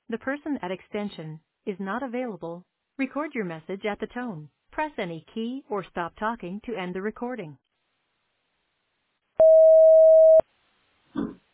The person at extension is not available. Record your message at the tone. Press any key or stop talking to end the recording.